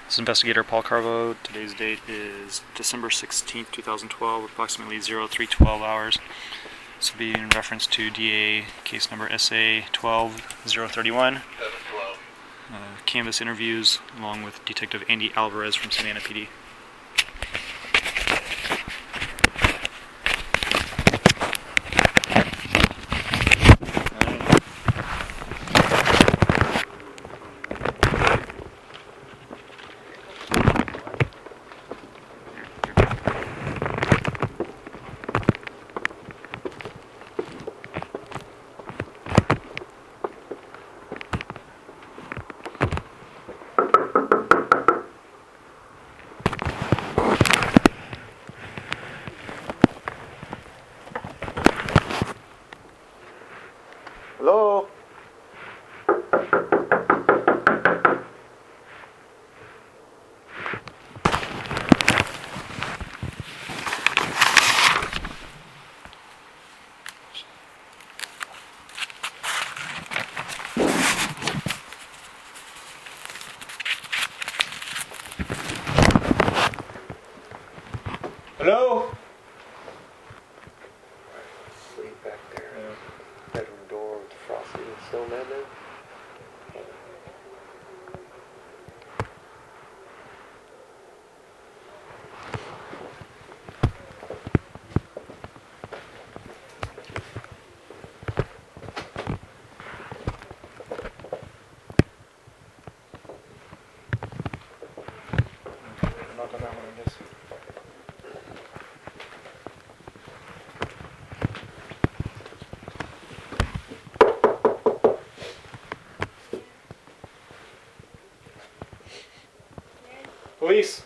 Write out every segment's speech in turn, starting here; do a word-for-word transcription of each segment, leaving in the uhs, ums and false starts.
This is Investigator Paul Carvo. Today's date is December sixteenth, two thousand twelve, approximately oh three twelve hours. This will be in reference to D A case number S A twelve oh thirty-one. Uh, canvas interviews along with Detective Andy Alvarez from Savannah P D. Hello? Hello? Sleep back there. Bedroom door with the frosty and snowman in. Knock on that one, I guess. Police!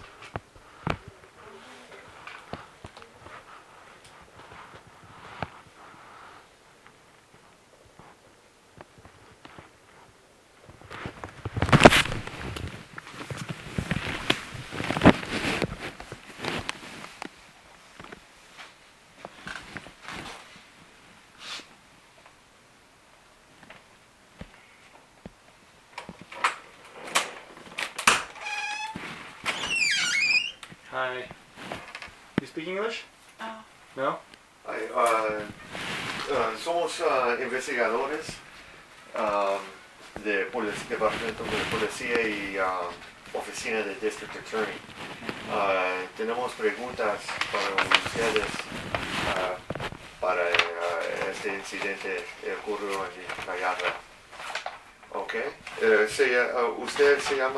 Hi. You speak English? Oh. No? Ay, uh, uh, somos uh, investigadores um, de polic- Departamento de Policía y um, Oficina de District Attorney. Uh, tenemos preguntas para ustedes uh, para uh, este incidente que ocurrió en Cayadra. ¿Ok? Uh, se, uh, ¿Usted se llama?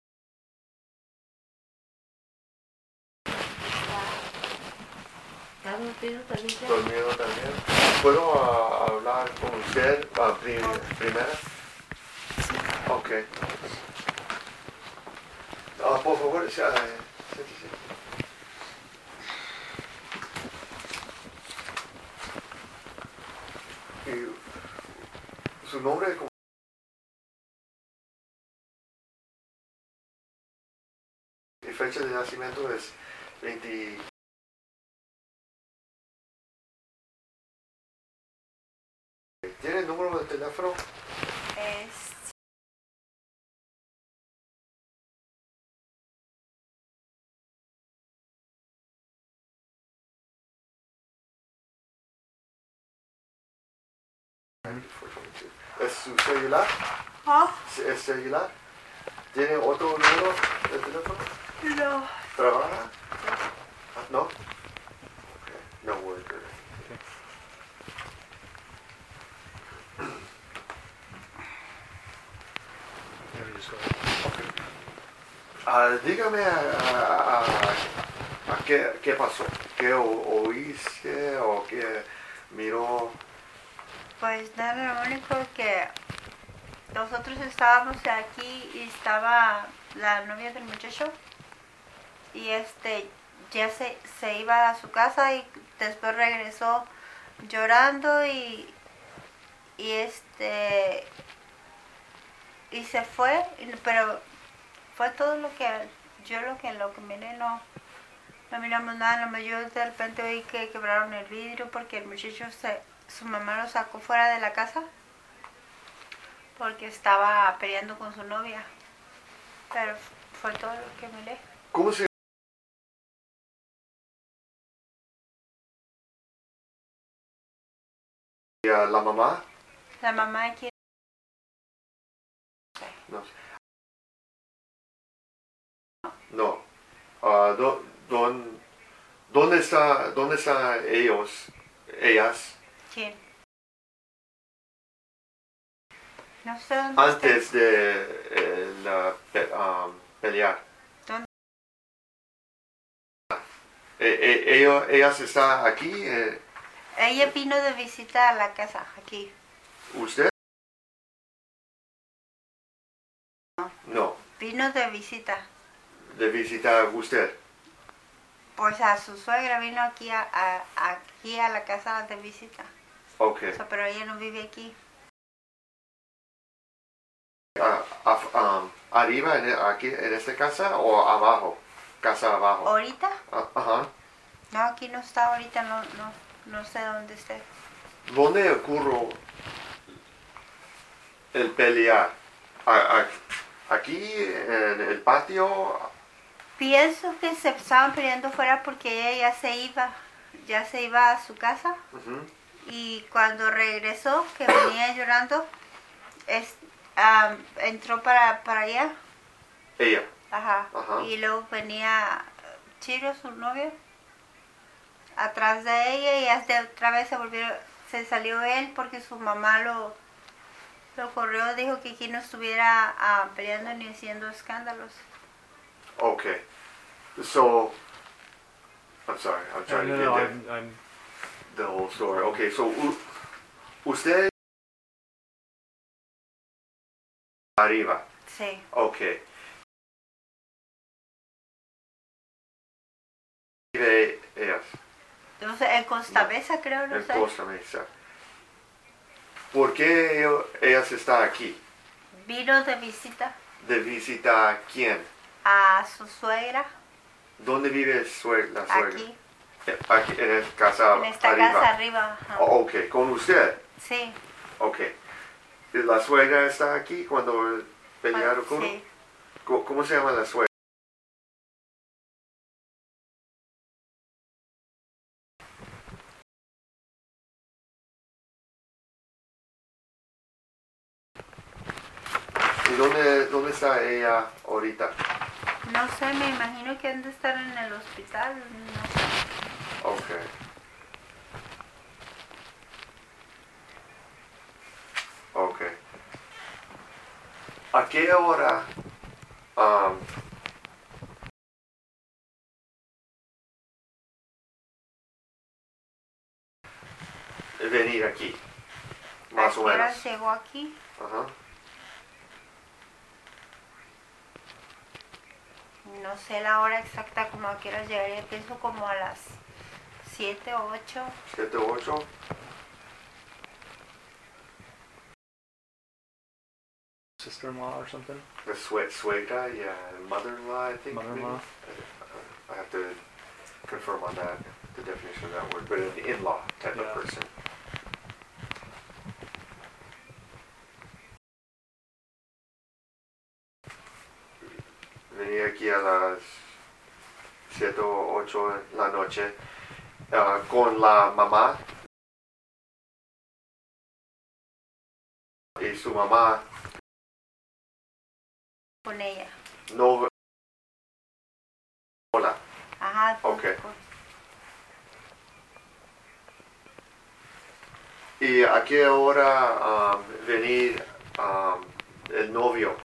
Dormido también. Dormido también. ¿Puedo uh, hablar con usted uh, prim primero? Ok. Uh, por favor, uh, siéntese. ¿Y su nombre? Y fecha de nacimiento es veinte. ¿Tiene el número de teléfono? Es ¿Es su celular? ¿Oh? ¿Es celular? ¿Tiene otro número de teléfono? No. ¿Trabaja? ¿No? Okay. No worry. Okay. Uh, dígame a, a, a, a qué, qué pasó, qué o, oíste o qué miró. Pues nada, lo único que nosotros estábamos aquí y estaba la novia del muchacho y este ya se, se iba a su casa y después regresó llorando y y este y se fue, pero fue todo lo que yo lo que lo que miré, no no miramos nada, nomás yo de repente oí que quebraron el vidrio porque el muchacho se, su mamá lo sacó fuera de la casa porque estaba peleando con su novia, pero Fue todo lo que miré. ¿Cómo se llama la mamá? La mamá aquí. No. No. Ah, do- don- ¿Dónde está, dónde están ellos, ellas, ¿Quién? No sé dónde antes de eh, la pe- um, pelear? ¿Dónde? Eh, eh, ellos, ellas están aquí. Eh, Ella vino de visita a la casa, aquí. ¿Usted? No. Vino de visita. De visitar usted. Pues a su suegra vino aquí a, a- aquí a la casa de visita. Ok. O sea, pero ella no vive aquí. Ah, af- um, ¿Arriba, en, aquí, en esta casa o abajo? Casa abajo. ¿Ahorita? Ah, ajá. No, aquí no está ahorita, no, no, no sé dónde esté. ¿Dónde ocurrió el pelear? A- a- ¿Aquí en el patio? Pienso que se estaban peleando fuera porque ella ya se iba, ya se iba a su casa. Ujú. Y cuando regresó, que venía llorando, es, am, entró para, para allá. Ella. Ajá. Ajá. Y luego venía Chiro, su novio, atrás de ella y hasta otra vez se volvió, se salió él porque su mamá lo, lo corrió, dijo que aquí no estuviera ah, peleando ni haciendo escándalos. Okay. So, I'm sorry, I'm No, trying no, to no, get I'm, I'm, the, the whole story. Okay, so u- usted arriba. Sí. Okay. Vive ellas Entonces, en Costa Mesa creo, no en sé. Costa Mesa. ¿Por qué ello- ellas están aquí? Vino de visita ¿De visita a quién? a su suegra ¿Dónde vive sue- la suegra? aquí, Eh, Aquí en esta casa en esta arriba. casa arriba. Ajá. Oh, ok, con usted. Sí. Ok. ¿La suegra está aquí cuando pelearon con Sí. ¿Cómo, cómo se llama la suegra? ¿Y dónde, dónde está ella ahorita? No sé, me imagino que han de estar en el hospital. No sé. Ok. Ok. ¿A qué hora um, venir aquí? Más ¿A o qué hora menos. llegó aquí? Ajá. No sé la hora exacta como a qué hora llegaría. Pienso como a las siete o ocho. ¿Siete o ocho? sister-in-law or something. The sue- suegra, yeah, mother-in-law, I think. Mother-in-law. maybe? I, I have to confirm on that, the definition of that word, but an in-law type Yeah. of person. Venía aquí a las siete o ocho de la noche ah, con la mamá y su mamá Con ella. no. Hola. Ajá. pues, Ok. pues, ¿Y a qué hora um, venir um, el novio?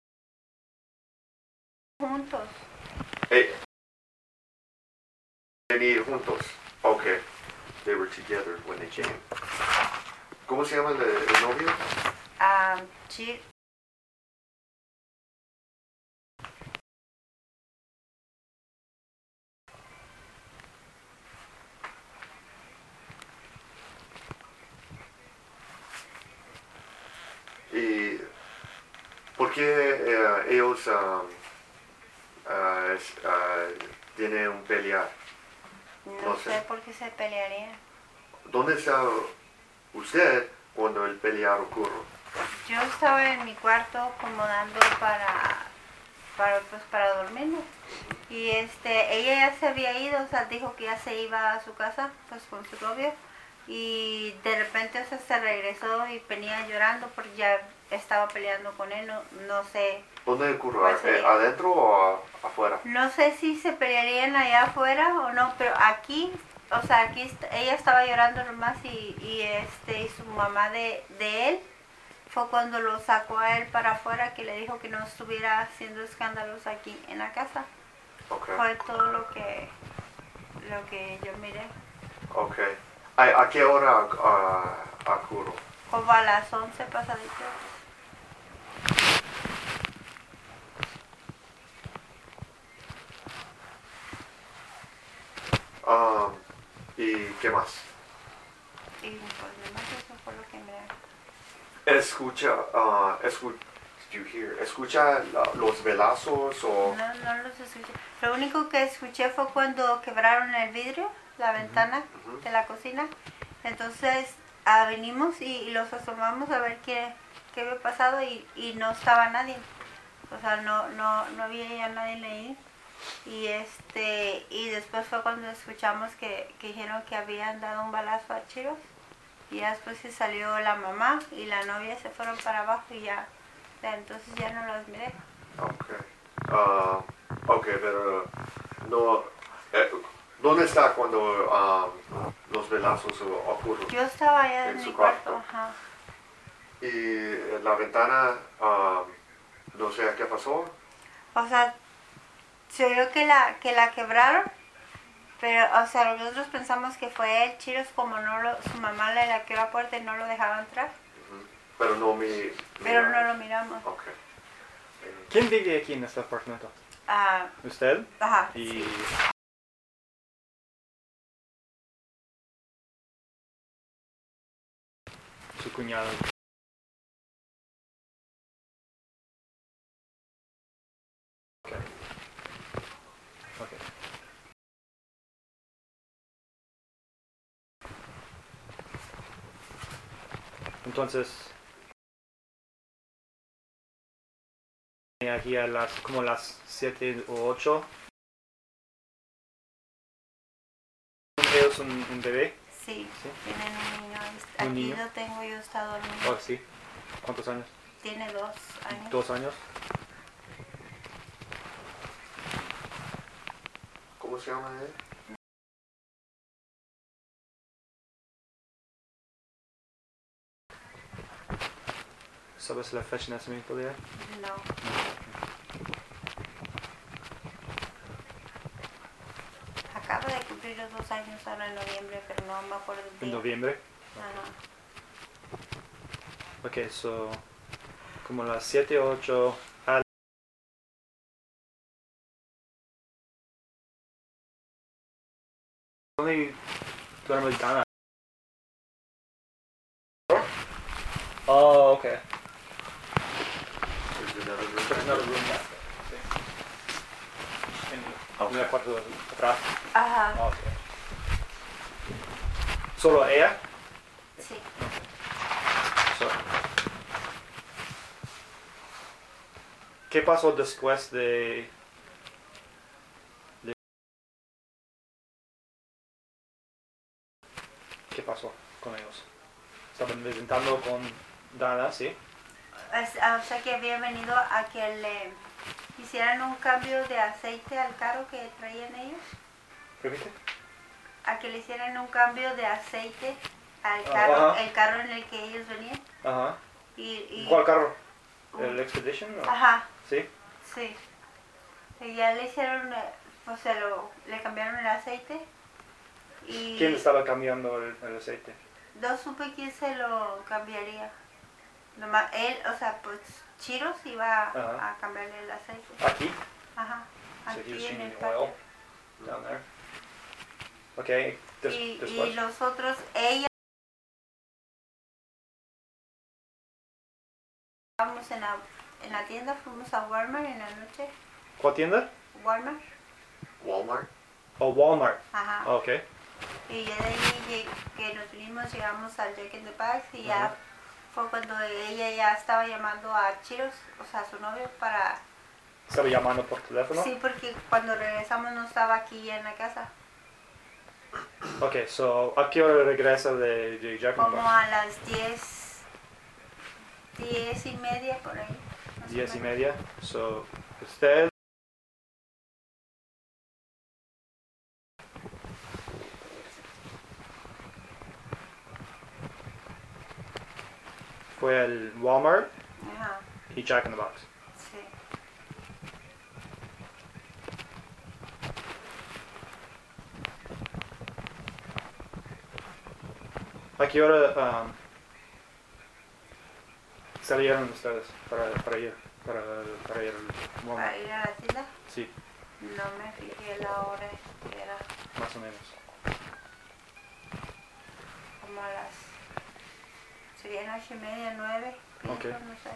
juntos. Eh, venir juntos. Okay. They were together when they came. ¿Cómo se llama el, el novio? Ah, Chi- ¿Y por qué eh, ellos um, ah, es- ah, tienen un pelear? no No sé. sé por qué se pelearían. ¿Dónde está usted cuando el pelear ocurre? Yo estaba en mi cuarto acomodando para para, pues, para dormirnos. Y este, ella ya se había ido, o sea, dijo que ya se iba a su casa, pues con su novio. Y de repente, o sea, se regresó y venía llorando porque ya estaba peleando con él, no, no sé. ¿Dónde ocurrió? ¿Cuál Eh, sería? ¿Adentro o a- afuera? No sé si se pelearían allá afuera o no, pero aquí, o sea, aquí est- ella estaba llorando nomás y, y este, y su mamá de, de él fue cuando lo sacó a él para afuera, que le dijo que no estuviera haciendo escándalos aquí en la casa. Okay. Fue todo lo que, lo que yo miré. Okay. ¿A, a qué hora uh, ocurrió? Como a las once pasaditas. Um, ¿Y qué más? Y pues nomás eso fue lo que miré. Escucha, uh, escu did you hear? ¿Escucha la- los velazos o...? No, no los escuché. Lo único que escuché fue cuando quebraron el vidrio, la ventana ujú. de la cocina. Entonces ah, venimos y, y los asomamos a ver qué, qué había pasado y, y no estaba nadie. O sea, no, no, no había ya nadie ahí. Y este y después fue cuando escuchamos que, que dijeron que habían dado un balazo a Chiros. Y ya después se salió la mamá y la novia se fueron para abajo y ya, ya entonces ya no los miré. Okay. Uh, okay, pero no... eh, ¿Dónde está cuando um, los velazos ocurren? Yo estaba allá en, En mi su cuarto, cuarto. ajá. Y la ventana, um, no sé qué pasó. O sea, se oyó que la, que la quebraron, pero, o sea, nosotros pensamos que fue él, Chiros, como no lo, su mamá le laqueó la puerta y no lo dejaba entrar, Ujú. Pero no mi... pero mira- no lo miramos. Okay. Eh, ¿Quién vive aquí en este apartamento? Ah, ¿Usted? ajá, Y sí. su cuñado. Ok. Ok. Entonces, aquí a las como las siete o ocho. ¿Ellos un, un bebé? Sí, ¿Sí? tienen un niño. ¿Un Aquí niño? lo tengo yo, está dormido. Oh, sí. ¿Cuántos años? Tiene dos años. ¿Dos años? ¿Cómo se llama él? ¿Sabes la fecha de nacimiento de él? No. Acaba de cumplir los dos años ahora en noviembre, pero no me acuerdo el ¿En día. noviembre? Ajá. Ok, so, como las siete o ocho. Al... ¿Dónde duerme Dana? Oh, ok. Is it another room? There's another room back there. Sí. En, en el cuarto de atrás. Ajá, Oh, ok. ¿Solo ella? sí. So, ¿qué pasó después de, de... ¿Qué pasó con ellos? Estaban visitando con Dana, ¿sí? Es- o sea que había venido a que le hicieran un cambio de aceite al carro que traían ellos. ¿Repite? A que le hicieran un cambio de aceite al Ah, carro, ajá. el carro en el que ellos venían. Ajá. Y, y, ¿Cuál carro? un- ¿El Expedition? o- Ajá, ¿Sí? sí. Y ya le hicieron, eh, pues se lo, le cambiaron el aceite. Y ¿Quién estaba cambiando el, el aceite? no supe quién se lo cambiaría. Nomás él, o sea, pues Chiros iba Ajá. a cambiarle el aceite. Aquí. Ajá. So he was Aquí en changing el the patio. oil down there. Okay. Des, Y, después. y los otros, ella. Estábamos en la, en la tienda, fuimos a Walmart en la noche. ¿Cuál tienda? Walmart. Walmart. Oh, Walmart. Ajá. Oh, ok. Y ya de ahí lleg- que nos vinimos, llegamos al Jack in the Box y ya Ajá. fue cuando ella ya estaba llamando a Chiros, o sea, a su novio, para, ¿Estaba llamando por teléfono? Sí, porque cuando regresamos no estaba aquí en la casa. Ok, so, ¿a qué hora regresa de, de Jack in the Como Box? a las diez, diez y media por ahí. más o Diez y menos. media. So, usted fue al Walmart Ajá, y Jack in the Box. sí. ¿A qué hora um, salieron ustedes para, para ir? Para, para ir al Walmart. Para ir a la tienda, Sí, no me fijé la hora que era más o menos. como a las, serían ocho y media, nueve, pienso, Ok. no sé.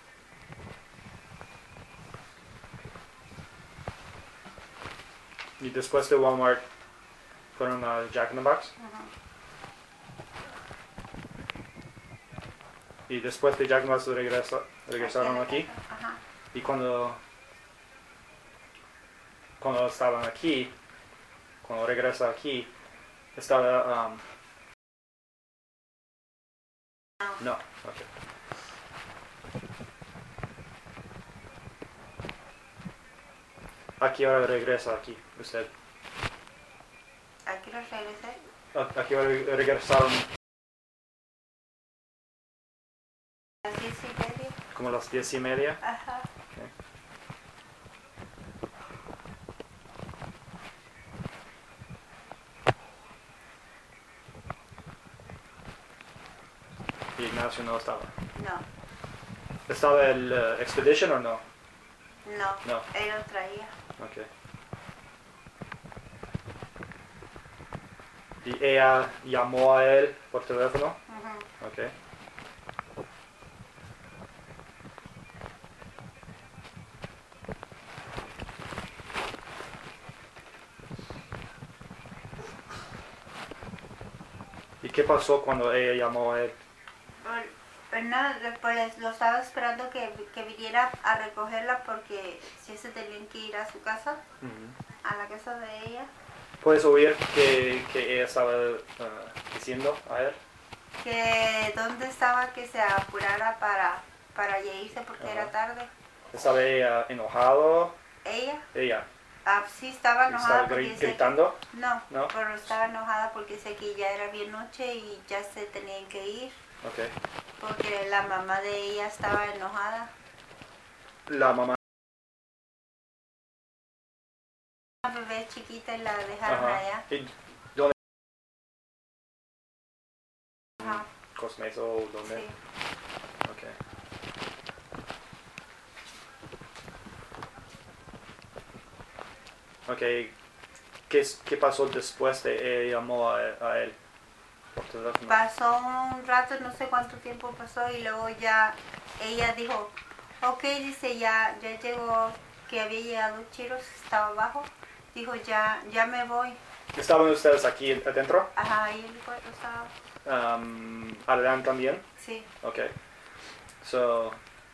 Y después de Walmart fueron a Jack in the Box. Ajá. Y después de Jack in the Box regresa, regresaron Aquí aquí. en la casa, Ajá. Y cuando, cuando estaban aquí, cuando regresa aquí, estaba... Um, no, ok. ¿A qué hora regresa aquí usted? Aquí los regresé. ¿A, a qué hora regresaron? A las diez y media. Como a las diez y media. Ajá. Y Ignacio no estaba. No, ¿Estaba el uh, Expedition o no? no, No. él lo traía. Ok. ¿Y ella llamó a él por teléfono? Ajá. Ok. ¿Y qué pasó cuando ella llamó a él? Bueno, pues nada, después lo estaba esperando que, que viniera a recogerla porque si se tenían que ir a su casa, a la casa de ella, ¿Puedes oír que, que ella estaba uh, diciendo a él? que dónde estaba que se apurara para, para ya irse porque Ajá. era tarde. ¿Estaba ella enojado? Ella, Ella. ah, sí estaba enojada ¿Estaba porque gri- dice- gritando? no, No. pero estaba enojada porque sé que ya era bien noche y ya se tenían que ir Ok. porque la mamá de ella estaba enojada. La mamá. Una bebé chiquita y la dejaron Ajá. allá. ¿Y dónde? Ajá, ¿Cosmes o dónde? sí. Ok. Ok. ¿Qué, es- qué pasó después de ella llamó a, a él por teléfono? Pasó un rato, no sé cuánto tiempo pasó y luego ya ella dijo, ok, dice, ya, ya llegó, que había llegado Chiros, estaba abajo, dijo, ya, ya me voy. ¿Estaban ustedes aquí adentro? Ajá, y el cuarto estaba, Um, ¿Adrián también? sí, Ok. So,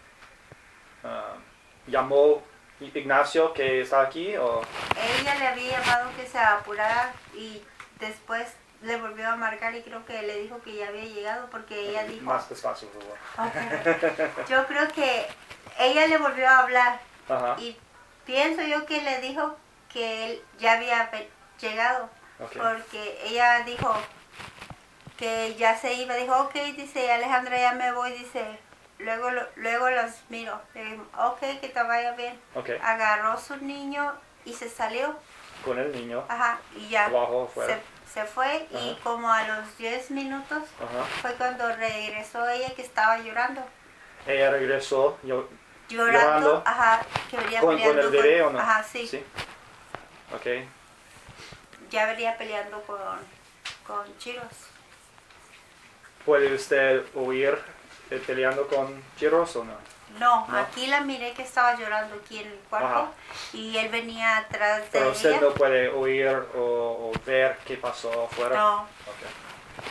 um, ¿llamó Ignacio que está aquí o...? ella le había llamado que se apurara y después le volvió a marcar y creo que le dijo que ya había llegado porque ella dijo, Más despacio, por favor. ok. Yo creo que ella le volvió a hablar Ajá. y pienso yo que le dijo que él ya había ve- llegado. Ok. Porque ella dijo que ya se iba, dijo, ok, dice, Alejandra, ya me voy, dice, luego, lo- luego los miro. Le digo, ok, que te vaya bien. Ok. Agarró su niño y se salió, Con el niño. ajá, y ya Abajo, afuera. se, se fue y Ajá. como a los diez minutos Ajá. fue cuando regresó ella que estaba llorando. Ella regresó. Yo, Llorando, Llorando. ajá, que venía ¿Con, con peleando el bebé o no? Ajá, sí, Sí. Ok. ya venía peleando con, con Chiros. ¿Puede usted oír eh, peleando con Chiros o no? No, No. aquí la miré que estaba llorando aquí en el cuarto Ajá. y él venía atrás de Pero usted ella. no puede oír o, o ver qué pasó afuera. No, Ok.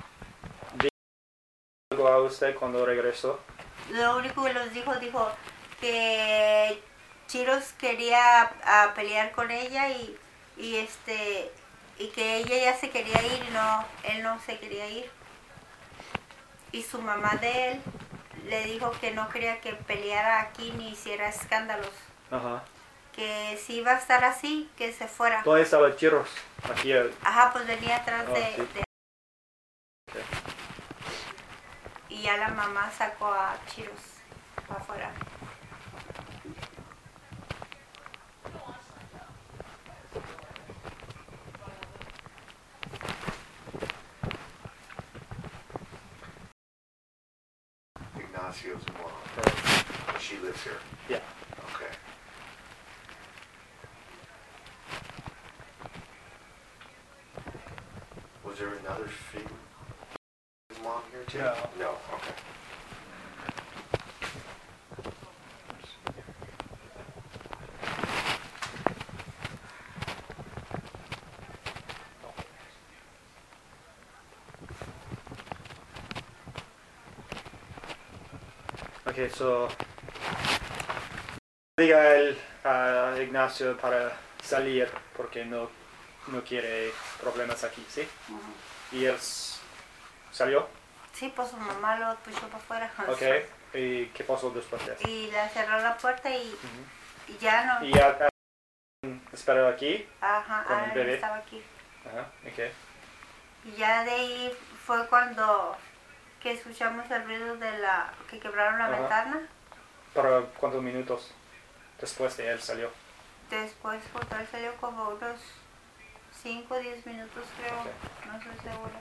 ¿Dijo algo a usted cuando regresó? lo único que los dijo, dijo, que Chiros quería a pelear con ella y, y este y que ella ya se quería ir y no, él no se quería ir. Y su mamá de él le dijo que no quería que peleara aquí ni hiciera escándalos. Ajá. Que si iba a estar así, que se fuera. ¿Dónde estaba Chiros? Aquí. El... Ajá, pues venía atrás Oh, de, sí. de... Okay. Y ya la mamá sacó a Chiros para afuera. Ignacio's mom. Right. She lives here. Yeah. Okay. Was there another figure? His mom here too? No. No. Okay. Okay, so diga él a Ignacio para salir porque no, no quiere problemas aquí, ¿sí? Uh-huh. Y él s- salió. Sí, pues su mamá lo puso para afuera. Okay. ¿Y qué pasó después de eso? Y le cerró la puerta y, Ujú. y ya no. Y ya ah, esperó aquí. Ajá, con el ah, bebé. estaba aquí. Ajá. Okay. Y ya de ahí fue cuando que escuchamos el ruido de la que quebraron la Ajá. ventana. ¿Pero cuántos minutos después de él salió? Después cuando él salió como unos cinco o diez minutos creo, Ok. no estoy segura.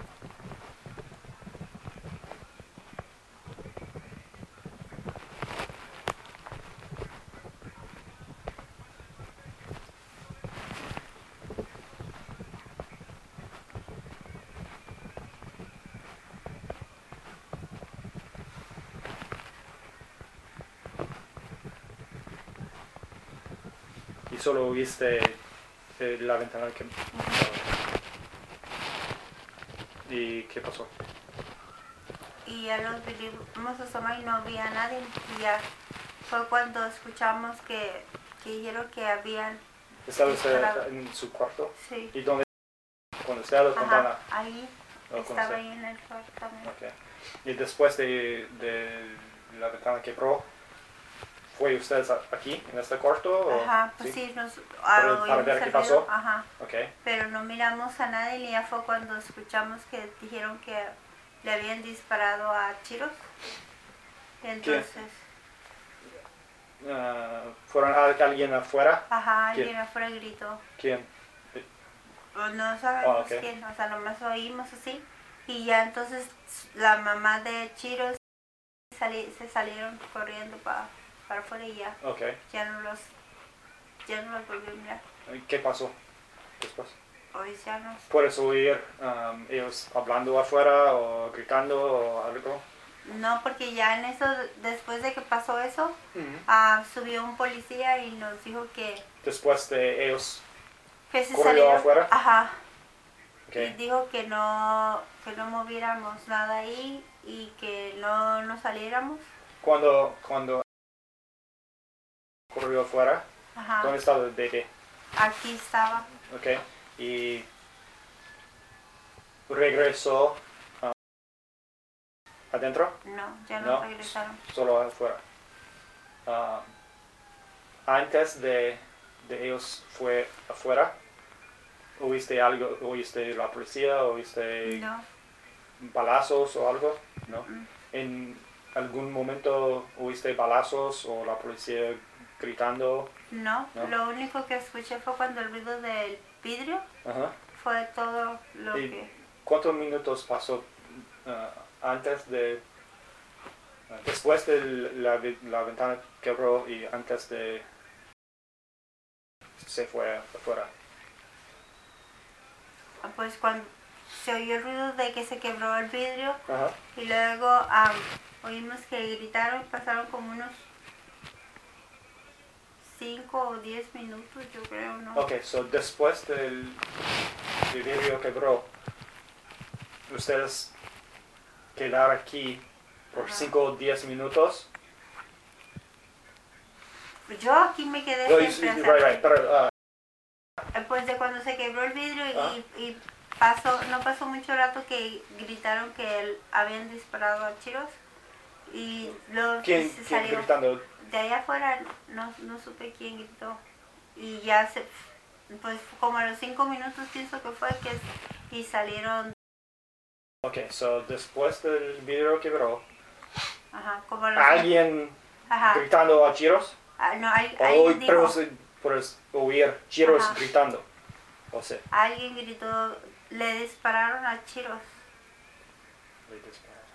Y solo viste eh, la ventana que... ¿Y qué pasó? Y ya los vinimos a asomar y no había nadie. Y ya fue cuando escuchamos que, que dijeron que habían... ¿Estaba usted disparado. en su cuarto? Sí. ¿Y dónde? Cuando usted la campana. Ajá, ahí. ¿Lo Estaba conoce? ahí en el cuarto también. Okay. Y después de, de la ventana quebró, ¿fue usted aquí, en este cuarto? o- Ajá, pues sí, nos Para- oímos para ver el qué ruido, pasó. Ajá, Okay. pero no miramos a nadie y ya fue cuando escuchamos que dijeron que le habían disparado a Chiros. Y entonces, Ah, ¿Fueron a- alguien afuera? ajá, ¿Quién? alguien afuera gritó. ¿Quién? Pues no sabemos Ah, ok. quién, o sea, nomás oímos así. Y ya entonces la mamá de Chiros sali- se salieron corriendo pa- para afuera y ya, Okay. ya no los, ya no los volvió a mirar. ¿Qué pasó después? Hoy ya no. ¿Puedes oír um, ellos hablando afuera o gritando o algo? No, porque ya en eso, después de que pasó eso, Ujú. ah, subió un policía y nos dijo que, Después de ellos. que se ¿Corrió salieron. afuera? Ajá. Y Okay. dijo que no, que no moviéramos nada ahí y que no nos saliéramos. Cuando, cuando corrió afuera, Ajá. ¿dónde estaba el bebé? Aquí estaba. Okay. Y regresó um, adentro, No, ya no, No. regresaron. solo afuera. Um, antes de, de ellos fue afuera, ¿oíste algo? ¿Oíste la policía? ¿Oíste No. balazos o algo? ¿No? Mm. ¿En algún momento oíste balazos o la policía gritando? No, No. lo único que escuché fue cuando el ruido del vidrio Ajá. fue todo lo Y- que... ¿Cuántos minutos pasó uh, antes de, uh, después de la, vi- la ventana quebró y antes de se fue afuera? Pues cuando se oyó el ruido de que se quebró el vidrio Ajá. y luego am, oímos que gritaron, pasaron como unos cinco o diez minutos, yo creo, ¿no? Ok, so después del el vidrio quebró, ustedes quedaron aquí por Ajá. cinco o diez minutos Yo aquí me quedé No, you- siempre you- right, hasta- right. Pero, uh, Pues de cuando se quebró el vidrio Ah. y, y pasó, no pasó mucho rato que gritaron que él, habían disparado a Chiros y luego ¿quién, se quién salió gritando? de allá afuera, no, no supe quién gritó y ya se, pues como a los cinco minutos pienso que fue que y salieron, Ok, so después del video quebró, ajá, como a los ¿alguien ajá, gritando a Chiros? ah, no, al- O alguien dijo, pero se- puedes oír Chiros Ajá. gritando. O sea, alguien gritó, le dispararon a Chiros. le dispararon.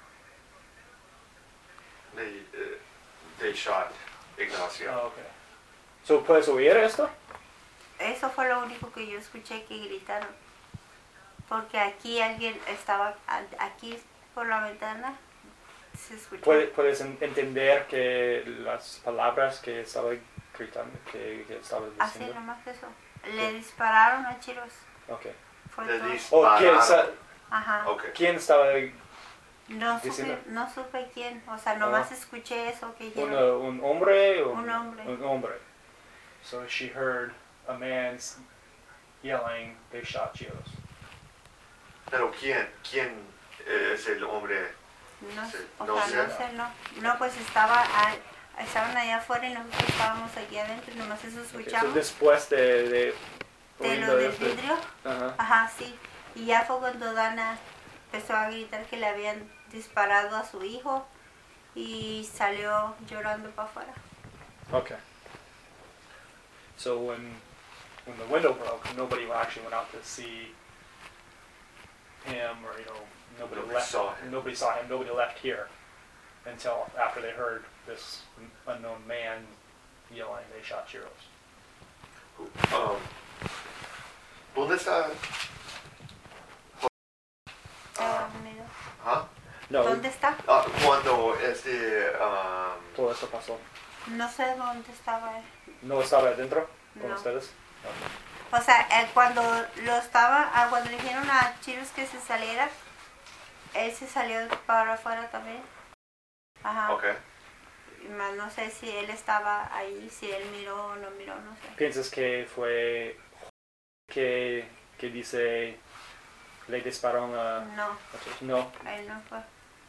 They, uh, they shot Ignacio. Ah, ok. So, ¿puedes oír esto? Eso fue lo único que yo escuché que gritaron. Porque aquí alguien estaba, a- aquí por la ventana, se escuchó. ¿Puedes, puedes en- entender que las palabras que estaba gritando, que, que estaba Así diciendo? nomás eso. Le dispararon a Chiros. Ok. Fue Le todo. dis- Oh, ¿quién, Pararon. sa- Ajá. Ok. quién estaba? No supe, Diciendo- no supe quién. O sea, nomás Oh. escuché eso que dijeron. Una, ¿Un hombre? o Un hombre. Un hombre. So she heard a man s- yelling, they shot Chiros. Pero ¿quién? ¿Quién eh, es el hombre? No, Sí, o no sea, sé. no sé, no. No, pues estaba, al- estaban allá afuera y nosotros estábamos aquí adentro y nomás eso Okay, so escuchamos. después de... de, De oyendo lo del esto- vidrio. Ajá. Ajá, sí. Y ya fue cuando Dana empezó a gritar que le habían disparado a su hijo y salió llorando para afuera. Okay. So when when the window broke, nobody actually went out to see him, or you know, nobody, Nobody left. saw him. Nobody saw him. Nobody left here until after they heard this unknown man yelling, "They shot Chiros." Um, ¿Dónde está? Ah, mira. ¿Ah? No, ¿Dónde está? Ah, cuando este, um, todo esto pasó. No sé dónde estaba él. ¿No estaba adentro con No. ustedes? O sea, eh, cuando lo estaba, ah, cuando le dijeron a Chiros que se saliera, él se salió para afuera también. Ajá. ok. Y más no sé si él estaba ahí, si él miró o no miró, no sé. ¿Piensas que fue que, que dice le dispararon a... No, a Chiros? No. él no fue.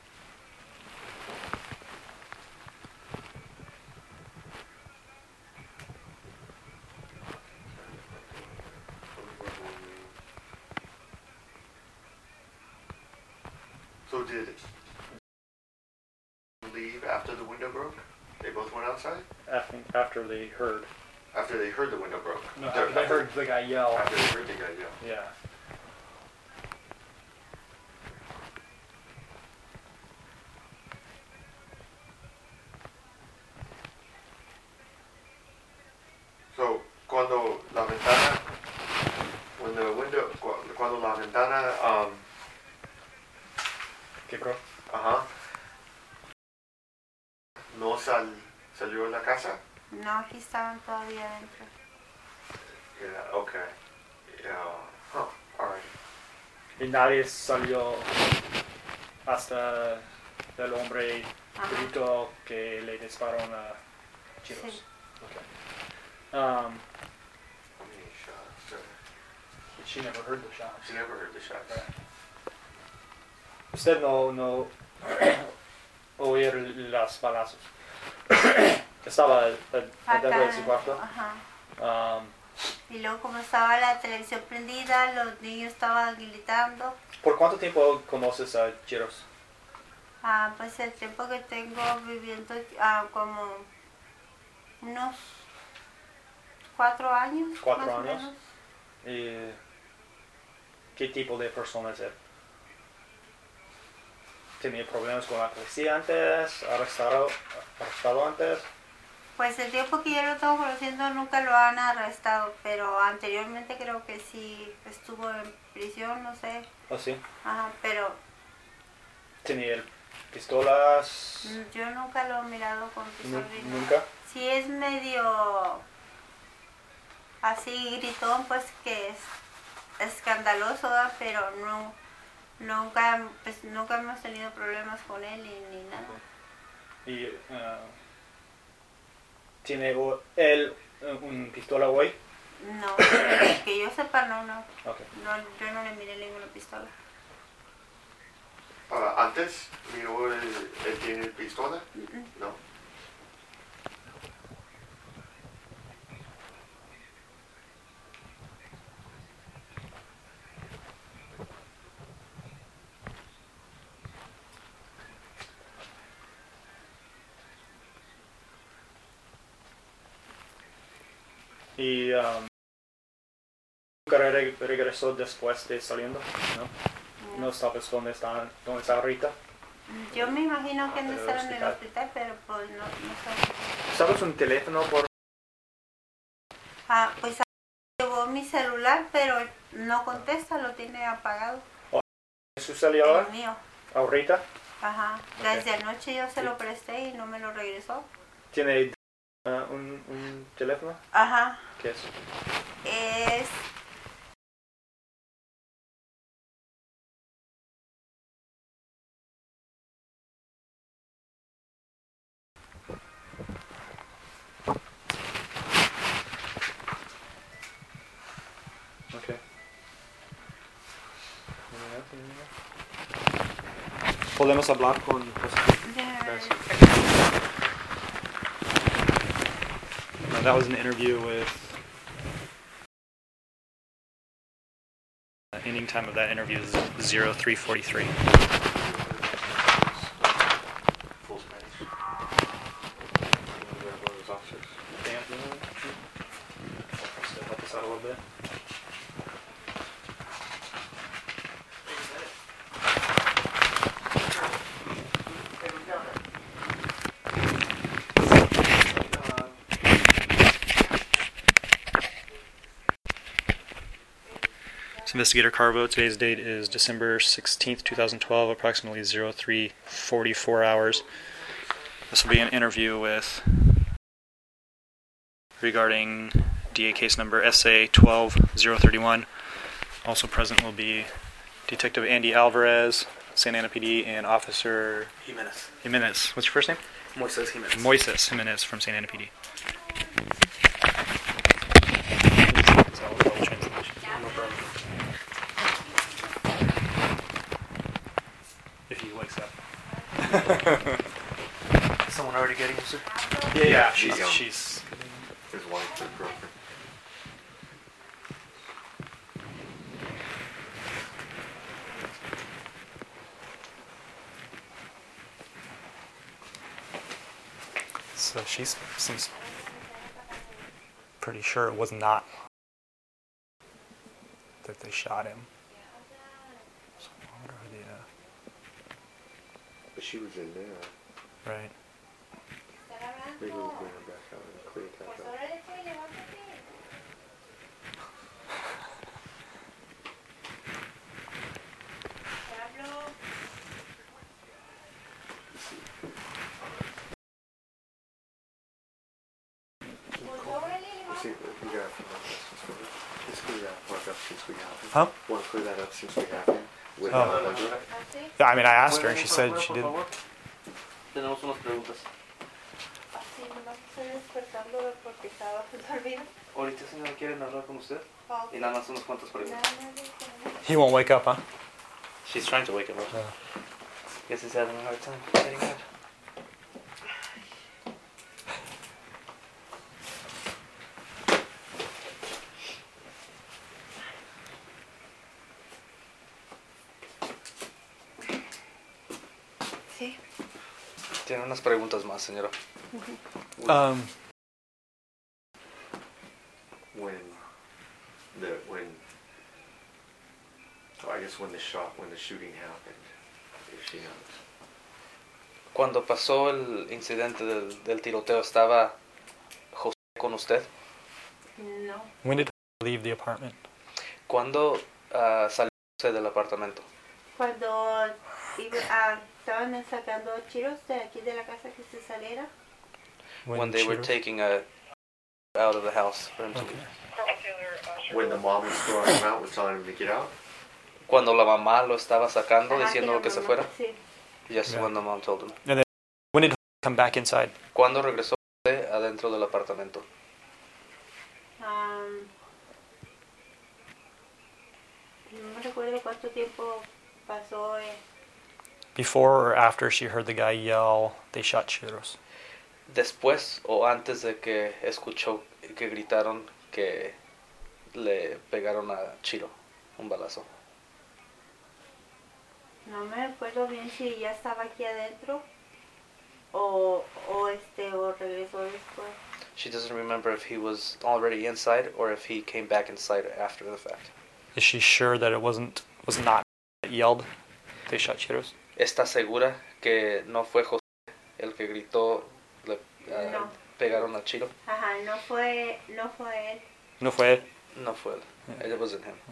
So did leave after the window broke? They both went outside? After, after they heard. After they heard the window broke? No, They're- after they heard the guy yell. After they heard the guy yell. Yeah. So, cuando la ventana, when the window, cu- cuando la ventana, um, Quebró. ajá, no sal, salió de la casa? No, aquí estaban todavía adentro. Yeah, okay. Yeah, huh, alright. Y nadie salió hasta el hombre Ajá. gritó que le dispararon a Chiros. Sí. Okay. Um, How many shots? Uh, she never heard the shots. She never heard the shots. Right. Usted no, no oír las balazos. Estaba adentro de su cuarto. Ajá. Um, Y luego como estaba la televisión prendida, los niños estaban gritando. ¿Por cuánto tiempo conoces a Chiros? Ah, pues el tiempo que tengo viviendo ah, como unos cuatro años. ¿Cuatro más o años? menos. ¿Y qué tipo de persona es él? ¿Tenía problemas con la policía antes? ¿Arrestado, arrestado antes? Pues el tiempo que yo lo tengo conociendo nunca lo han arrestado, pero anteriormente creo que sí estuvo en prisión, no sé. ¿O sí? Ajá, pero ¿Tenía pistolas? mm, yo nunca lo he mirado con Nu- pistola. ni nada. ¿Nunca? Sí es medio así gritón, pues que es escandaloso, ¿verdad? Pero no, nunca, pues nunca hemos tenido problemas con él ni, ni nada. ¿Y uh, ¿Tiene o- él eh, un pistola hoy? No, que yo sepa, no, no. Okay. No, yo no le miré ninguna pistola. Ah, antes miró el, él tiene pistola, Mm-mm. ¿no? Y um, nunca re- regresó después de saliendo, ¿no? No sabes dónde está, dónde está ahorita. Yo me imagino que En no el estará en el hospital. hospital, pero pues no, no sé. ¿Sabes un teléfono por Ah, pues llevó mi celular, pero no contesta, lo tiene apagado. su celular El mío. ahorita? Ajá. Desde anoche yo se lo presté y no me lo regresó. ¿Tiene uh, un, un teléfono? Ajá. ¿Qué es? Es Okay. ¿Podemos hablar con Gracias. No, that was an interview with. The ending time of that interview is zero three forty-three. Full Spanish. One of those officers. Dan, do you want to step up this out a little bit? So Investigator Carbo, today's date is December sixteenth, twenty twelve, approximately zero three forty-four hours. This will be an interview with regarding D A case number S A twelve zero thirty-one. Also present will be Detective Andy Alvarez, Santa Ana P D, and Officer Jimenez. Jimenez. What's your first name? Moises Jimenez. Moises Jimenez from Santa Ana P D. No problem. If he wakes up. Is someone already getting you, sir? Yeah, yeah, she's she's young. she's His wife, his girlfriend. so she seems pretty sure it was not that they shot him. So I wonder who the, But she was in there. uh, right. Maybe we'll bring her back out and clear that up. See, we got let's clear that part up since we have him. Huh? Want to clear that up since we have him? With Oh. uh, Alejandro? Yeah, I mean, I asked her and she said she didn't. Tenemos unas preguntas. Sí, nomás estoy despertando porque estaba dormido. Ahorita, señora, ¿quieren hablar con usted? Y nada más unas cuantas preguntas. He won't wake up, huh? She's trying to wake him up. Yeah. Guess he's having a hard time getting out. Sí. Tiene unas preguntas más, señora. Um, When the when oh, I guess when the shot when the shooting happened, if she knows. Cuando pasó el incidente del, del tiroteo, ¿estaba José con usted? No. when did he leave the apartment? ¿Cuándo ah, salió José del apartamento? Cuando iba, ah, estaban sacando chiros de aquí de la casa que se saliera. When they were Cheetos? taking a out of the house for him to Okay. leave. When the mom was throwing him out, was telling him to get out. Cuando la mamá lo estaba sacando, Ajá, diciendo la que se mamá, fuera. Sí. Yes, Yeah. when the mom told him. And then when did he come back inside? ¿Cuándo regresó José adentro del apartamento. Um, no me recuerdo cuánto tiempo pasó. Eh. Before or after she heard the guy yell, they shot Chiros? Después o antes de que escuchó que gritaron que le pegaron a Chiro un balazo. No me recuerdo bien si ya estaba aquí adentro o, o este o regresó después. She doesn't remember if he was already inside or if he came back inside after the fact. Is she sure that it wasn't was not that yelled, they shot Chiros? ¿Está segura que no fue José el que gritó le uh, No. pegaron a Chiro? Ajá, no fue, no fue él. No fue él. No fue él. It wasn't him.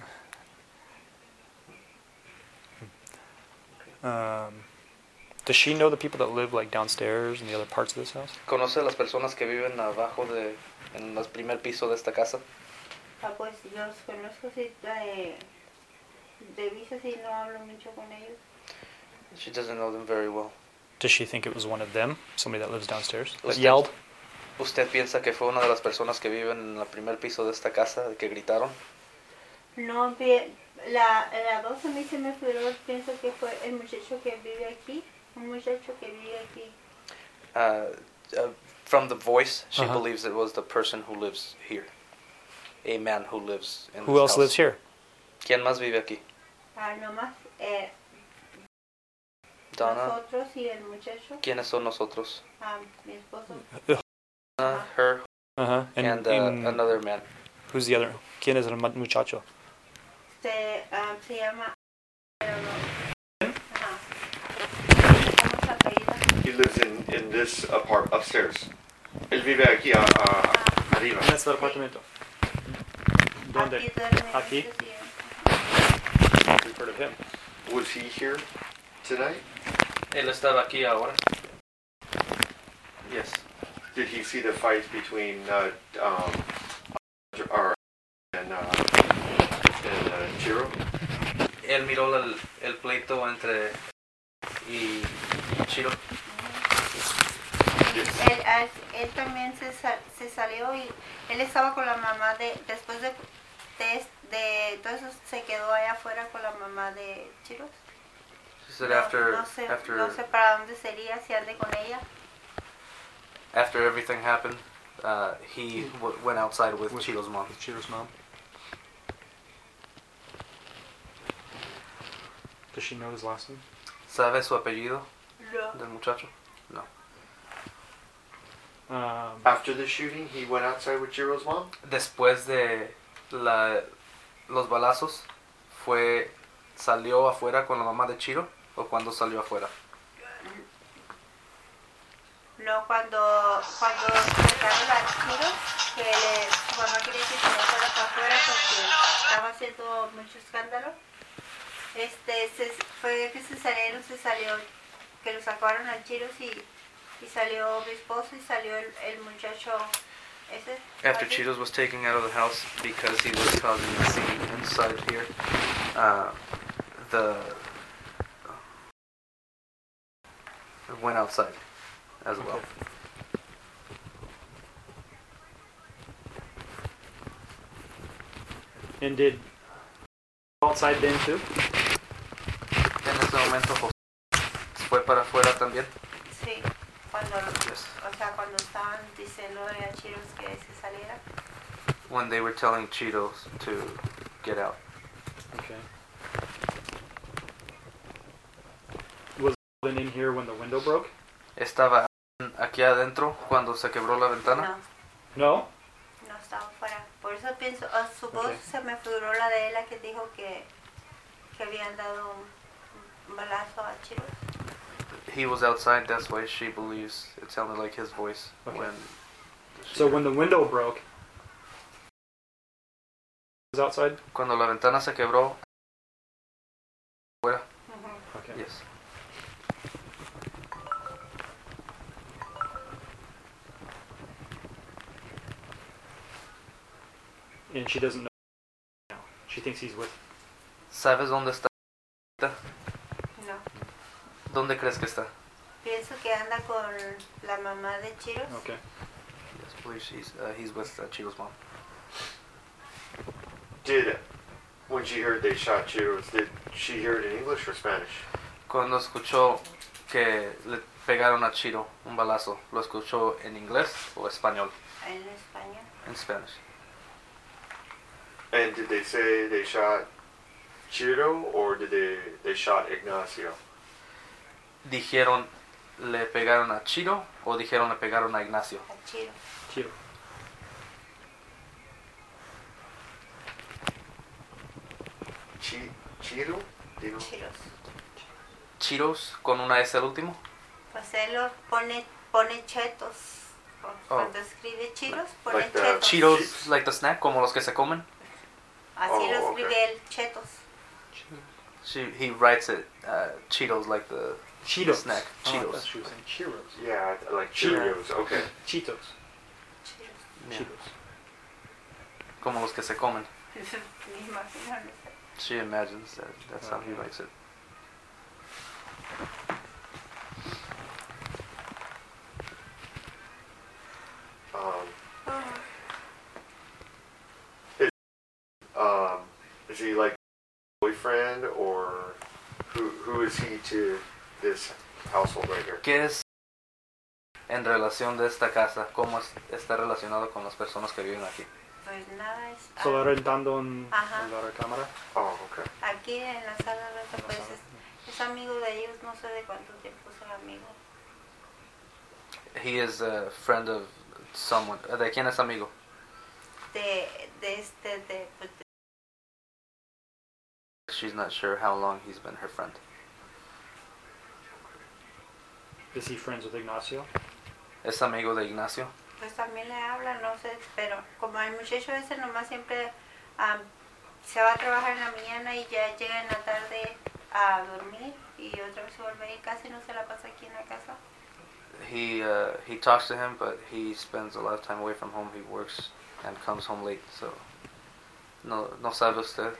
Um, does she know the people that live like downstairs in the other parts of this house? ¿Conoce a las personas que viven abajo de en el primer piso de esta casa? Ah, pues yo los conozco, sí, de, de vista, sí, no hablo mucho con ellos. She doesn't know them very well. Does she think it was one of them, somebody that lives downstairs, that Usted- yelled? ¿Usted piensa que fue una de las personas que viven en el primer piso de esta casa que gritaron? No, pi- la, la voz a mí se me figuró, pienso que fue el muchacho que vive aquí, un muchacho que vive aquí. Uh, uh, from the voice, she Uh-huh. believes it was the person who lives here. A man who lives in Who this else house. lives here? ¿Quién más vive aquí? Ah, nomás, eh, Donna. nosotros y el muchacho, ¿Quiénes son nosotros? ah, mi esposo, Uh, her Uh-huh. And, and, uh, and another man. who's the other? ¿Quién es el mu- muchacho? se, ah, se llama, pero no, ajá, ¿cómo se apellida? He lives in, in this apart upstairs. Él vive aquí a, a, arriba. En este apartamento. ¿Dónde? Aquí duerme, Aquí? sí, ajá. We've heard of him. Was he here tonight? Él estaba aquí ahora. Yes. Did he see the fight between uh, um, or, and, uh, and uh, Chiro? Él miró el, el pleito entre y Chiro. Yes. Él, él, él también se, sal- se salió y él estaba con la mamá de, después de, de, de todo eso se quedó allá afuera con la mamá de Chiros. She said No, after no sé, after no sé para dónde sería, si ande con ella. after everything happened, uh, he w- went outside with, With- Chiro's mom. With Chiro's mom. Does she know his last name? ¿Sabe su apellido No. del muchacho? No. Um, After the shooting, he went outside with Chiro's mom? Después de la, los balazos, fue salió afuera con la mamá de Chiro o cuando salió afuera. No, cuando, cuando sacaron a Chiros, que le, su mamá quería que se me fuera para afuera porque estaba haciendo mucho escándalo. Este, se, fue que se salieron, se salió, que lo sacaron a Chiros y, y salió mi esposo y salió el, el muchacho ese. After allí. Chiro's was taken out of the house because he was causing a scene inside here, uh, the went outside as well. Okay. And did outside then too? En ese momento José fue para afuera también. Sí, cuando, Yes. o sea, cuando estaban diciendo a Chiros que se saliera. When they were telling Chiro to get out. Okay. Was Alvin in here when the window broke? Estaba aquí adentro cuando se quebró la ventana. No, No. no estaba fuera. Por eso pienso, a su voz Ok. se me figuró la de él, la que dijo que, que habían dado un, un balazo a Chiros. He was outside, that's why she believes it sounded like his voice Okay. when. So when the window broke, was outside. Cuando la ventana se quebró. Fuera. Okay. Yes. And she doesn't know now. She thinks he's with. ¿Sabes dónde está? No, ¿Dónde crees que está? pienso que anda con la mamá de Chiros. Okay. believe she's uh, he's with uh, Chiro's mom. Did, when she heard they shot Chiros, did she hear it in English or Spanish? Cuando escuchó que le pegaron a Chiro un balazo, ¿lo escuchó en inglés o español? En español. In Spanish. And did they say they shot Chiro or did they, they shot Ignacio? ¿Dijeron le pegaron a Chiro o dijeron le pegaron a Ignacio? A Chiro. Chiro. Chi, Chiro? Dino? Chiros. Chiros con una S al último. Pues él lo pone, pone chetos. Oh. Cuando escribe chiros, pone Like the chetos. Chiros, like the snack, como los que se comen. Así Oh, lo okay. escribe él, chetos. She, he writes it uh, Cheetos, like the Cheetos. snack. Oh, I Cheetos. thought she was saying Chiros. Yeah, like Chiro. Cheerios, okay. Cheetos. Chiros. Yeah. Cheetos. Como los que se comen. Me imagino, no sé. She imagines that that's how he Okay. writes it. Um, Oh. um, is he like boyfriend or who who is he to this household right here? ¿Qué es en relación de esta casa? ¿Cómo es- está relacionado con las personas que viven aquí? Pues nada, es ah, Solo rentando en, Ajá. en la recámara. Oh, okay. aquí en la sala de renta, pues es, es amigo de ellos, no sé de cuánto tiempo sea amigo. He is a friend of someone. ¿De quién es amigo? De, de este, de, pues, de- She's not sure how long he's been her friend. Is he friends with Ignacio? ¿Es amigo de Ignacio? pues también le habla, no sé, pero como el muchacho ese nomás siempre am, se va a trabajar en la mañana y ya llega en la tarde a dormir y otra vez se vuelve a ir, casi no se la pasa aquí en la casa. He uh, he talks to him, but he spends a lot of time away from home. He works and comes home late, so no no sabe usted.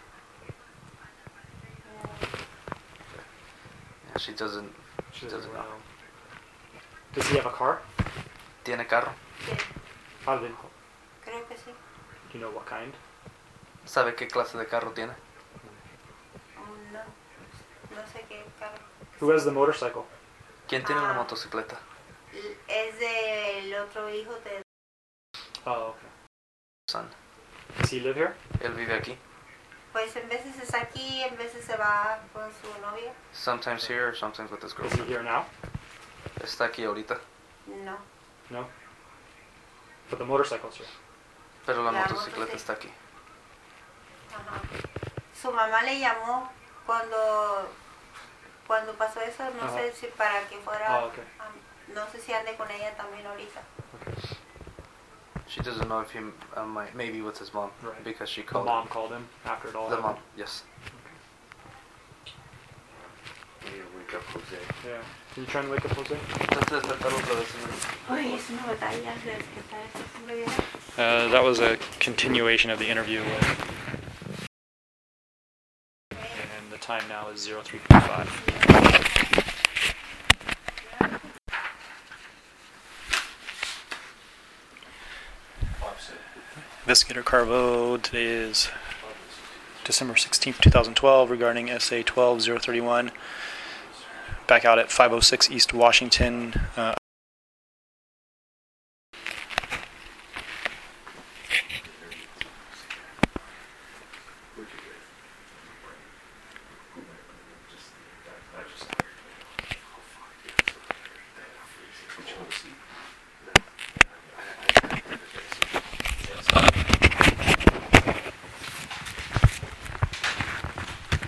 Yeah, she doesn't. She doesn't doesn't know. know. Does he have a car? ¿Tiene carro? Sí, Alvin, creo que sí. do you know what kind? ¿Sabe qué clase de carro tiene? Mm, No, no sé qué carro. Who has the motorcycle? ¿Quién tiene una Ah. motocicleta? Es del otro hijo de... Oh, okay. Son. Does he live here? Él vive aquí. Pues en veces está aquí, en veces se va con su novia. Sometimes here or sometimes with his Is he girlfriend. here now? Está aquí ahorita, No, No. But the motorcycle's here. pero la La motocicleta moto sí. está aquí. ajá. Su mamá le llamó cuando cuando pasó eso, no Ajá. sé si para que fuera, Ah, okay. am, no sé si ande con ella también ahorita. Okay. She doesn't know if he uh, might, maybe with his mom Right. because she The called mom called him after it all the mom. happened. Yes. Yeah, wake up Jose. Yeah. Are you trying to wake up Jose? Trata de despertar otra vez, señor. Ay, es una batalla de despertar a ese hombre, ¿verdad? Uh, that was a continuation of the interview with, and the time now is zero three fifty-five. Investigator Carvo, today is December sixteenth, twenty twelve, regarding S A twelve oh thirty-one. Back out at five oh six East Washington. Uh,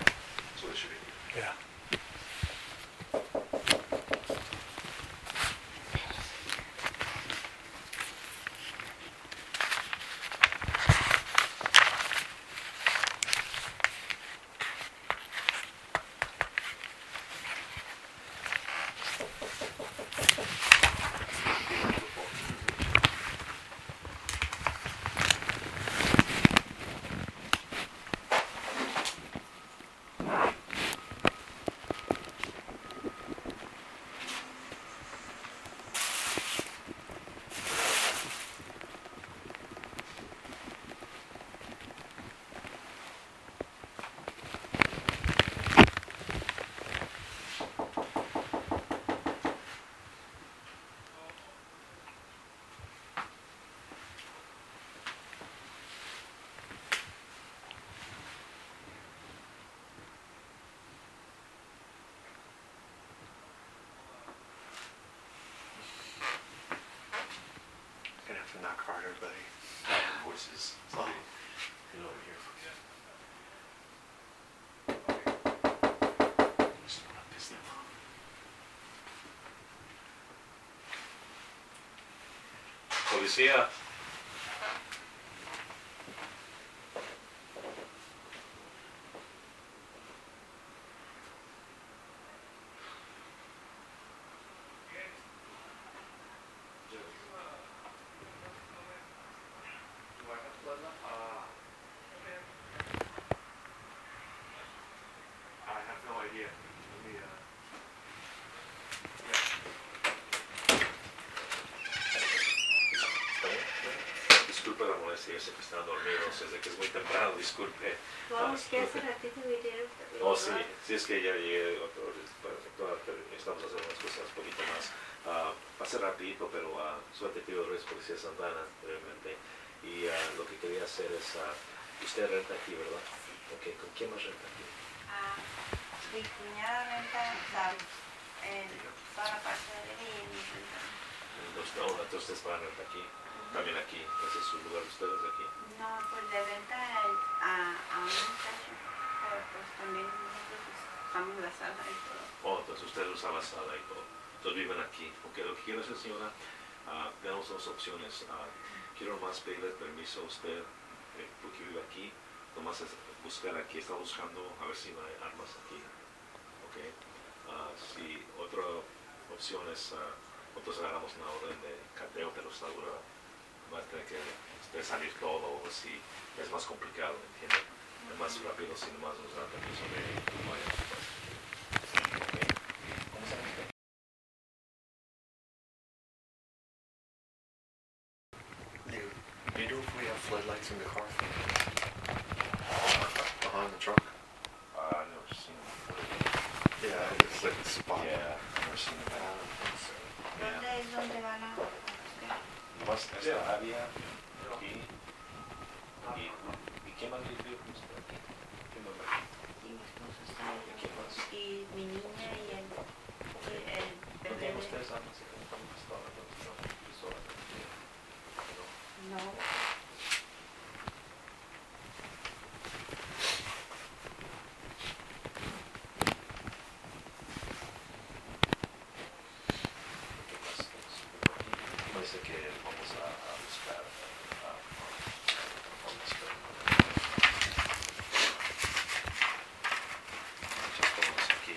yeah. Not Carter, buddy. Horses. Oh. Get over here. Just wanna piss them off. Policía. I have no idea. Let me, uh, Disculpe la molestia, yo sé que están dormidos, es de que es muy temprano, disculpe. Vamos, que hace ratito vinieron también. Oh, sí, sí es que ya llegué, doctor, estamos haciendo unas cosas un poquito más. Uh, va a ser rapidito, pero uh, suerte pido Reyes Policía Santana brevemente. Y uh, lo que quería hacer es, uh, usted renta aquí, ¿verdad? Ok, ¿con quién más renta aquí? Ah, mi cuñada renta la, en toda la parte de él y en mi renta. Entonces, no, entonces ustedes van a rentar aquí, también aquí, ese es su lugar de ustedes aquí. No, pues le renta a, a un muchacho, pero pues también nosotros usamos la sala y todo. Oh, entonces ustedes usan la sala y todo. Entonces viven aquí. Ok, lo que quiero hacer, señora, uh, veamos dos opciones. Uh, quiero más pedirle permiso a usted, eh, porque vive aquí, nomás es buscar aquí, está buscando a ver si no hay armas aquí. Ok. Uh, si otra opción es, uh, nosotros agarramos una orden de cateo, pero está dura, va a tener que usted salir todo, o si es más complicado, ¿entiende? Es más rápido si nomás nos da permiso de no vaya a pasar. Ok. ¿Cómo se llama usted? you, do you know if we have floodlights in the car? Uh-huh, in the trunk? Uh, I've never seen them before. Yeah, it's like a spot. Yeah, I've never seen them. I don't think so. ¿Dónde es donde van a buscar? Nomás esta área aquí. ¿Y, ¿y qué más vive con usted aquí? ¿Qué más vive? Y mi esposo está ¿Y ahí. quién más? Y mi niña y el, y el ¿No bebé. tienen de- ustedes armas aquí? ¿No tienen pistola? ¿No tienen pistola? ¿No? No. ¿Qué más tienes? Parece que vamos a, a buscar a, vamos a muchas cosas aquí.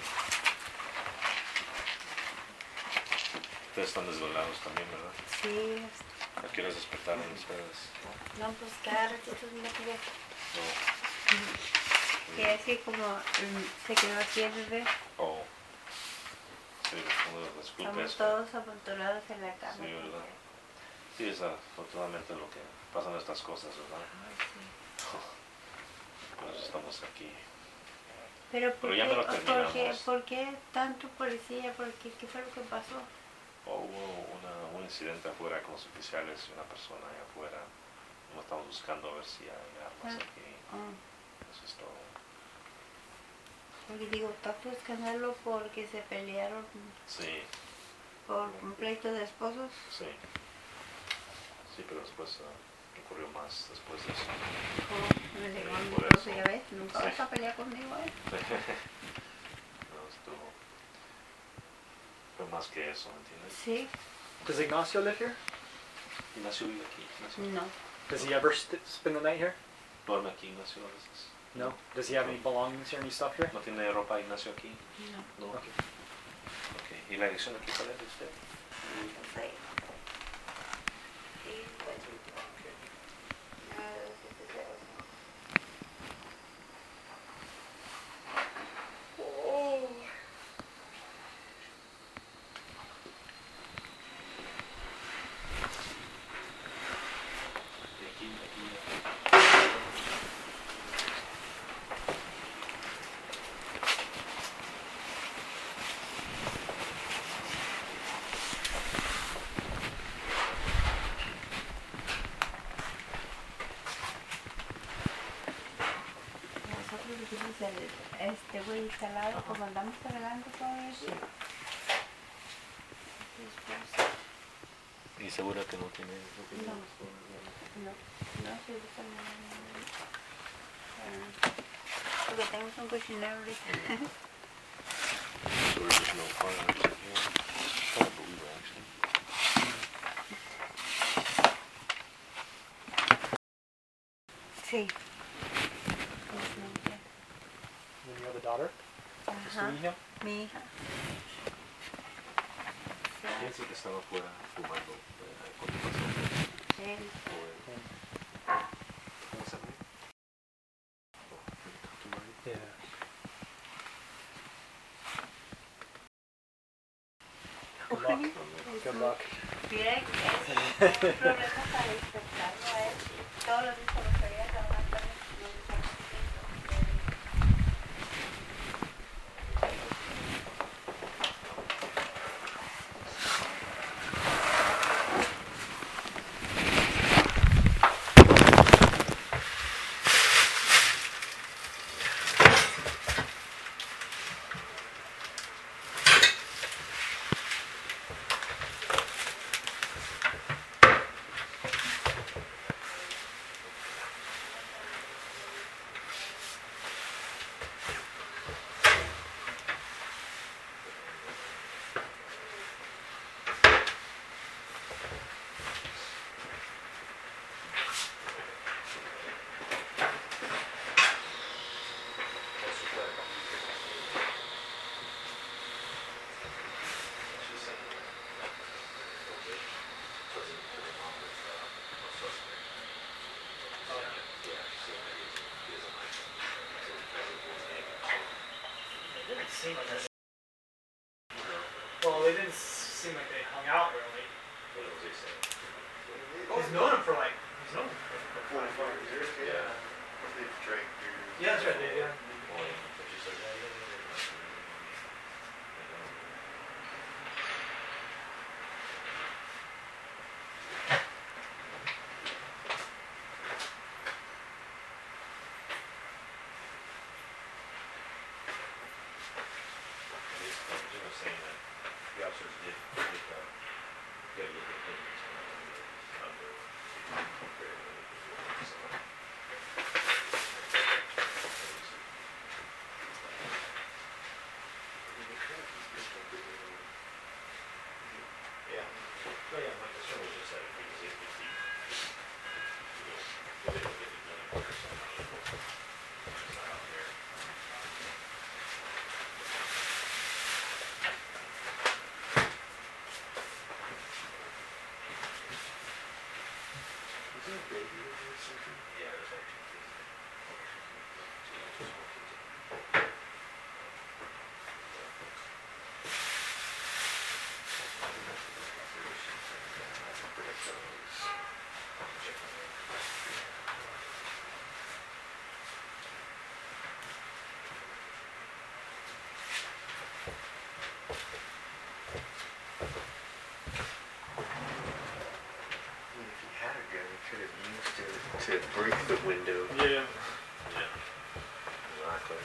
Ustedes están desvelados también, ¿verdad? Sí, ¿A qué horas despertaron ustedes? no, pues cada ratito me pide. No. Que es que como mm, se quedó aquí el bebé, Oh. Sí, uno disculpe estamos eso. todos amontonados en la cama. Sí, ¿verdad? Sí, es afortunadamente lo que pasan estas cosas, ¿verdad? Ay, sí. Pues estamos aquí. Pero ¿por, Pero ya qué, me lo ¿por, qué, terminamos. ¿por qué tanto policía? ¿Por qué? ¿Qué fue lo que pasó? Oh, hubo una, un incidente afuera con los oficiales y una persona allá afuera. No estamos buscando a ver si hay armas Ah. aquí. Ah, Eso es todo. porque digo, tanto escándalo porque se pelearon Sí, por un pleito de esposos. sí. Sí, pero después uh, ocurrió más después de eso. Oh, me llegó Sí, mi por esposo, eso. ya ves, nunca Sí. vas a pelear conmigo, ¿eh? No estuvo. Fue más que eso, ¿entiendes? Sí, Does Ignacio live here? Ignacio vive aquí. Ignacio. no. Does he ever st- spend the night here? Duerme aquí Ignacio a veces. No. Does he have any belongings here, any stuff here? ¿No tiene ropa Ignacio aquí? No, No. Okay. Ok. ¿Y la dirección aquí cuál es de usted? no sé. Sí, pues, nada, sí, sí, sí. Oh. De aquí, de aquí, de aquí. Nosotros hicimos el, este güey instalado, como andamos cargando todo eso. Después, ¿Y segura que no tiene? No tiene No. esto? No, no se usa nada. Ah, porque tengo un cochinero ahorita. So there's just no firearms in here? I don't believe it, actually. Sí. And you have a daughter? ¿Es tu Ajá. hija? Mi hija. Pienso que estaba afuera fumando eh, cuando pasó. Sí. O, eh, ¿Cómo se llama? Oh, tu marido. Yeah. Good luck. Good luck. Mira, es un problema para despertarlo a él. Todos los días cuando salía a trabajar, no me Seem like that's, well, they didn't seem like they hung out really. What was he saying? He's known him for like, he's known him for, for forty-five years. Yeah. They've drank beer. yeah, that's right, they, yeah. Oh, yeah. But she's like, yeah, yeah, yeah, yeah. At least, uh, Jim was saying that the officers did, did, uh, get a look at him. uh, under, under, so. Yeah. Oh, yeah, my concern was just that because if, if he, you know, if they don't get it done in order somehow, it's not out there. Is there a baby in there or something? Yeah, there's like two kids there. Two small kids in there. I mean, if he had a gun, he could have used it to break the window. Yeah. Yeah. Exactly.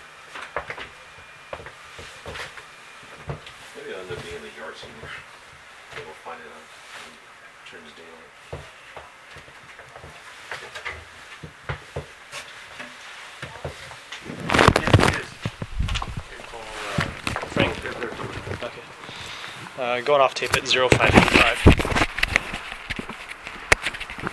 Maybe it'll end up being in the yard somewhere. Maybe we'll find it on when it turns daylight. Yes, it is. You call, uh, Frank. Fiddler. Okay. Uh, going off tape at zero five eight five.